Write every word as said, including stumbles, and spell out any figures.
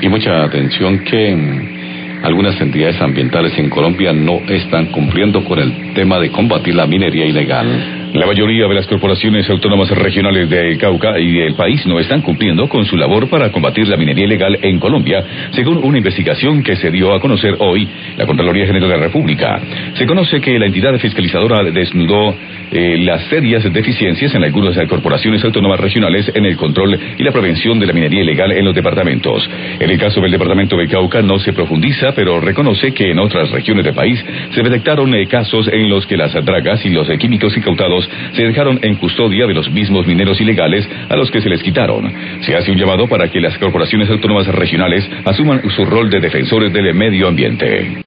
Y mucha atención que mm, algunas entidades ambientales en Colombia no están cumpliendo con el tema de combatir la minería ilegal. La mayoría de las corporaciones autónomas regionales de Cauca y del país no están cumpliendo con su labor para combatir la minería ilegal en Colombia, según una investigación que se dio a conocer hoy la Contraloría General de la República. Se conoce que la entidad fiscalizadora desnudó eh, las serias deficiencias en algunas corporaciones autónomas regionales en el control y la prevención de la minería ilegal en los departamentos. En el caso del departamento de Cauca no se profundiza, pero reconoce que en otras regiones del país se detectaron eh, casos en los que las dragas y los eh, químicos incautados se dejaron en custodia de los mismos mineros ilegales a los que se les quitaron. Se hace un llamado para que las corporaciones autónomas regionales asuman su rol de defensores del medio ambiente.